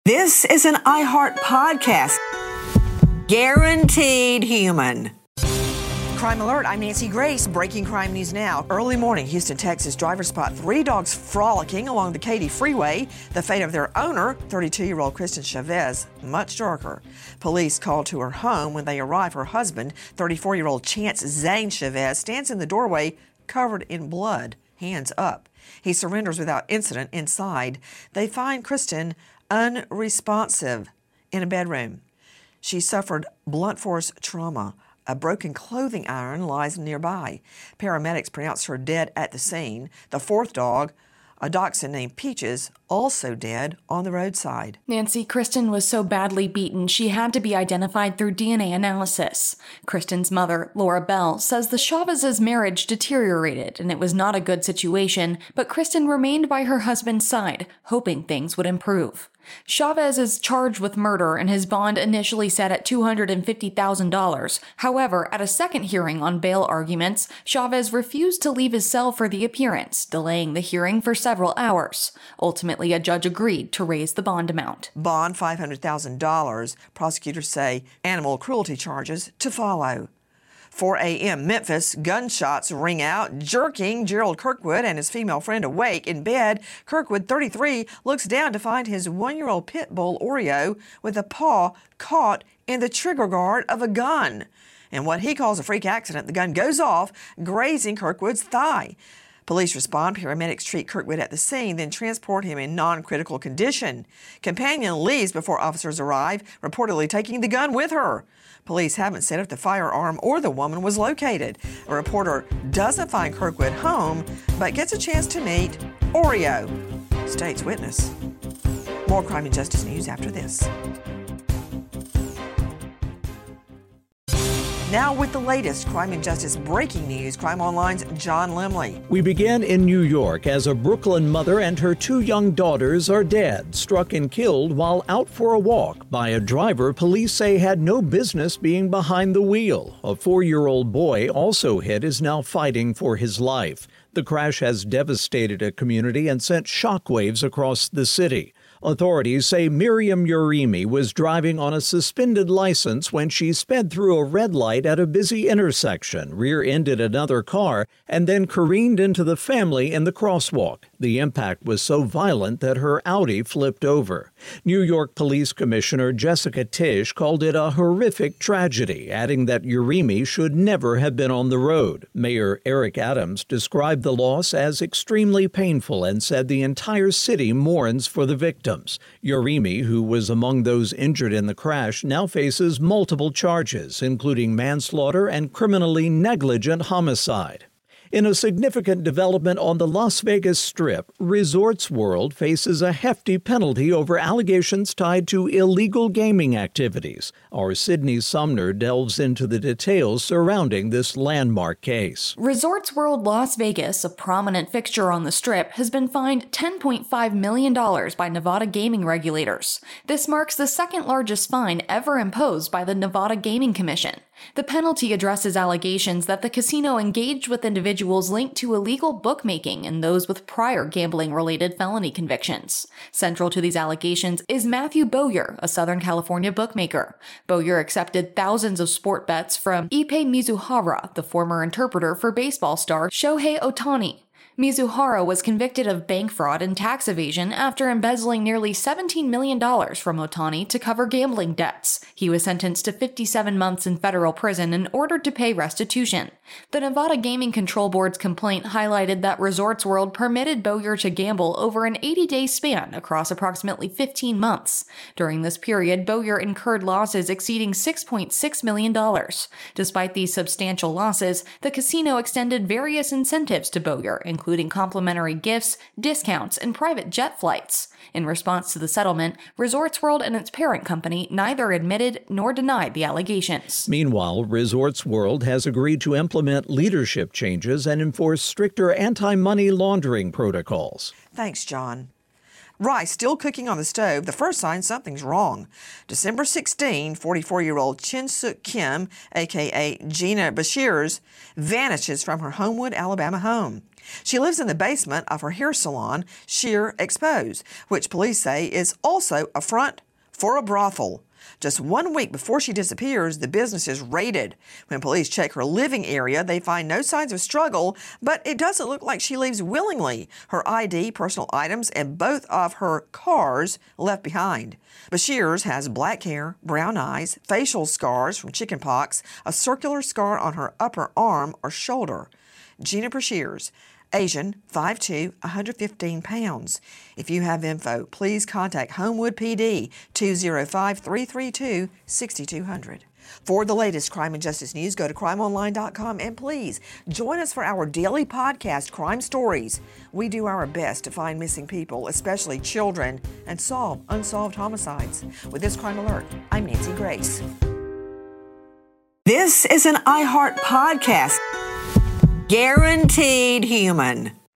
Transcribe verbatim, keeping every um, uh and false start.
This is an iHeart podcast. Guaranteed human. Crime Alert, I'm Nancy Grace. Breaking crime news now. Early morning, Houston, Texas, drivers spot three dogs frolicking along the Katy Freeway. The fate of their owner, thirty-two-year-old Kristen Chavez, much darker. Police called to her home. When they arrive, her husband, thirty-four-year-old Chance Zane Chavez, stands in the doorway covered in blood, hands up. He surrenders without incident inside. They find Kristen unresponsive in a bedroom. She suffered blunt force trauma. A broken clothing iron lies nearby. Paramedics pronounced her dead at the scene. The fourth dog, a dachshund named Peaches, also dead on the roadside. Nancy, Kristen was so badly beaten she had to be identified through D N A analysis. Kristen's mother, Laura Bell, says the Chavez's marriage deteriorated and it was not a good situation, but Kristen remained by her husband's side, hoping things would improve. Chavez is charged with murder and his bond initially set at two hundred fifty thousand dollars. However, at a second hearing on bail arguments, Chavez refused to leave his cell for the appearance, delaying the hearing for several hours. Ultimately, a judge agreed to raise the bond amount. Bond five hundred thousand dollars. Prosecutors say animal cruelty charges to follow. four a.m. Memphis, gunshots ring out, jerking Gerald Kirkwood and his female friend awake in bed. Kirkwood, thirty-three, looks down to find his one-year-old pit bull, Oreo, with a paw caught in the trigger guard of a gun. In what he calls a freak accident, the gun goes off, grazing Kirkwood's thigh. Police respond. Paramedics treat Kirkwood at the scene, then transport him in non-critical condition. Companion leaves before officers arrive, reportedly taking the gun with her. Police haven't said if the firearm or the woman was located. A reporter doesn't find Kirkwood home, but gets a chance to meet Oreo, state's witness. More crime and justice news after this. Now with the latest crime and justice breaking news, Crime Online's John Lemley. We begin in New York as a Brooklyn mother and her two young daughters are dead, struck and killed while out for a walk by a driver police say had no business being behind the wheel. A four-year-old boy also hit is now fighting for his life. The crash has devastated a community and sent shockwaves across the city. Authorities say Miriam Urimi was driving on a suspended license when she sped through a red light at a busy intersection, rear-ended another car, and then careened into the family in the crosswalk. The impact was so violent that her Audi flipped over. New York Police Commissioner Jessica Tisch called it a horrific tragedy, adding that Urimi should never have been on the road. Mayor Eric Adams described the loss as extremely painful and said the entire city mourns for the victim. Urimi, who was among those injured in the crash, now faces multiple charges, including manslaughter and criminally negligent homicide. In a significant development on the Las Vegas Strip, Resorts World faces a hefty penalty over allegations tied to illegal gaming activities. Our Sydney Sumner delves into the details surrounding this landmark case. Resorts World Las Vegas, a prominent fixture on the Strip, has been fined ten point five million dollars by Nevada gaming regulators. This marks the second largest fine ever imposed by the Nevada Gaming Commission. The penalty addresses allegations that the casino engaged with individuals linked to illegal bookmaking and those with prior gambling-related felony convictions. Central to these allegations is Matthew Bowyer, a Southern California bookmaker. Bowyer accepted thousands of sport bets from Ippei Mizuhara, the former interpreter for baseball star Shohei Ohtani. Mizuhara was convicted of bank fraud and tax evasion after embezzling nearly seventeen million dollars from Ohtani to cover gambling debts. He was sentenced to fifty-seven months in federal prison and ordered to pay restitution. The Nevada Gaming Control Board's complaint highlighted that Resorts World permitted Bowyer to gamble over an eighty-day span across approximately fifteen months. During this period, Bowyer incurred losses exceeding six point six million dollars. Despite these substantial losses, the casino extended various incentives to Bowyer, including complimentary gifts, discounts, and private jet flights. In response to the settlement, Resorts World and its parent company neither admitted nor denied the allegations. Meanwhile, Resorts World has agreed to implement leadership changes and enforce stricter anti-money laundering protocols. Thanks, John. Rice still cooking on the stove, the first sign something's wrong. December sixteenth, forty-four-year-old Chin Suk Kim, a k a. Gina Bashirs, vanishes from her Homewood, Alabama home. She lives in the basement of her hair salon, Sheer Expose, which police say is also a front for a brothel. Just one week before she disappears, the business is raided. When police check her living area, they find no signs of struggle, but it doesn't look like she leaves willingly. Her I D, personal items, and both of her cars left behind. Bashirs has black hair, brown eyes, facial scars from chickenpox, a circular scar on her upper arm or shoulder. Gina Bashirs, Asian, five foot two, one hundred fifteen pounds. If you have info, please contact Homewood P D, two oh five, three three two, six two zero zero. For the latest crime and justice news, go to crime online dot com and please join us for our daily podcast, Crime Stories. We do our best to find missing people, especially children, and solve unsolved homicides. With this Crime Alert, I'm Nancy Grace. This is an iHeart podcast. Guaranteed human.